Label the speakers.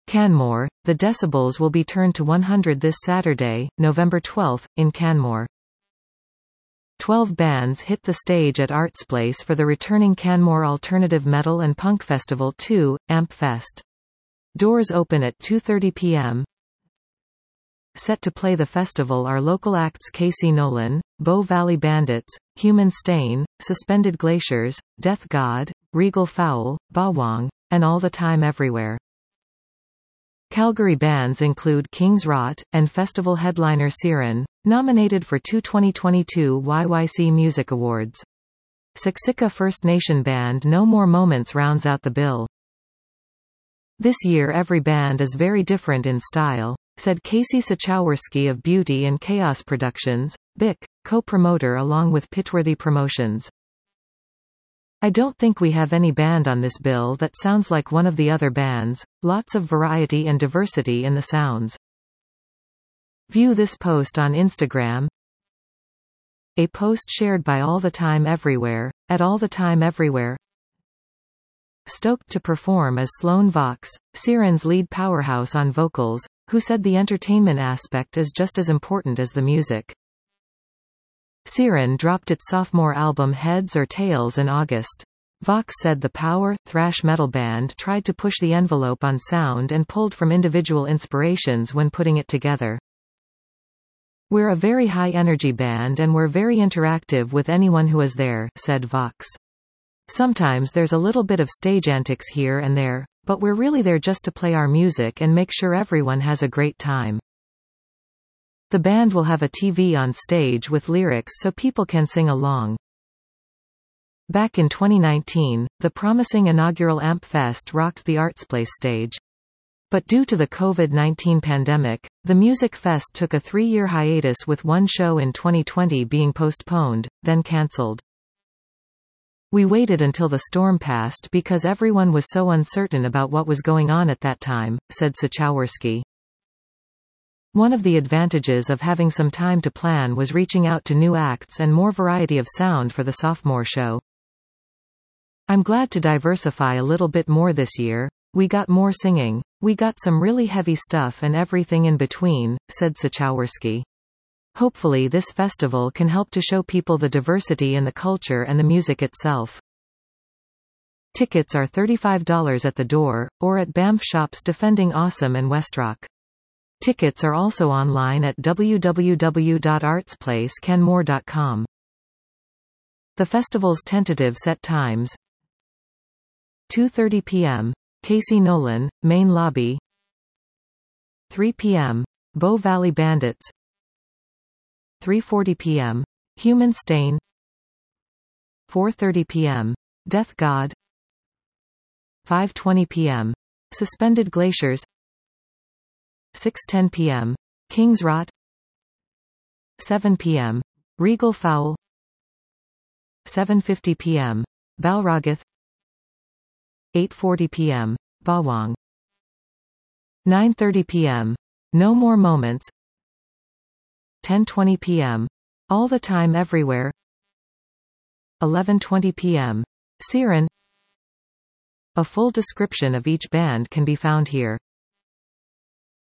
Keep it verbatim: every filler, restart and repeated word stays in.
Speaker 1: Canmore, the decibels will be turned to one hundred this Saturday, November twelfth, in Canmore. Twelve bands hit the stage at Artsplace for the returning Canmore Alternative Metal and Punk Festival two, AMP Fest. Doors open at two thirty p m Set to play the festival are local acts Casey Nolan, Bow Valley Bandits, Human Stain, Suspended Glaciers, Death God, Regal Fowl, Bawang, and All the Time Everywhere. Calgary bands include King's Rot, and festival headliner Siren, nominated for two twenty twenty-two Y Y C Music Awards. Siksika First Nation band No More Moments rounds out the bill. This year every band is very different in style, said Casey Sachawersky of Beauty and Chaos Productions, B I C, co-promoter along with Pitworthy Promotions. I don't think we have any band on this bill that sounds like one of the other bands, lots of variety and diversity in the sounds. View this post on Instagram. A post shared by All the Time Everywhere, at All the Time Everywhere. Stoked to perform as Sloan Vox, Siren's lead powerhouse on vocals, who said the entertainment aspect is just as important as the music. Siren dropped its sophomore album Heads or Tails in August. Vox said the power, thrash metal band tried to push the envelope on sound and pulled from individual inspirations when putting it together. We're a very high-energy band and we're very interactive with anyone who is there, said Vox. Sometimes there's a little bit of stage antics here and there, but we're really there just to play our music and make sure everyone has a great time. The band will have a T V on stage with lyrics so people can sing along. Back in twenty nineteen, the promising inaugural AMP Fest rocked the Artsplace stage. But due to the COVID nineteen pandemic, the Music Fest took a three-year hiatus with one show in twenty twenty being postponed, then cancelled. We waited until the storm passed because everyone was so uncertain about what was going on at that time, said Sachawersky. One of the advantages of having some time to plan was reaching out to new acts and more variety of sound for the sophomore show. I'm glad to diversify a little bit more this year. We got more singing. We got some really heavy stuff and everything in between, said Sachawersky. Hopefully this festival can help to show people the diversity in the culture and the music itself. Tickets are thirty-five dollars at the door, or at Banff shops Defending Awesome and Westrock. Tickets are also online at w w w dot artsplace canmore dot com. The festival's tentative set times: two thirty p m Casey Nolan, Main Lobby. three p m Bow Valley Bandits. three forty p m Human Stain. four thirty p m Death God. five twenty p m Suspended Glaciers. six ten p m King's Rot. seven p m Regal Fowl. seven fifty p m Balrogath. eight forty p m Bawang. nine thirty p m No More Moments. ten twenty p m All the Time Everywhere. eleven twenty p m Siren. A full description of each band can be found here.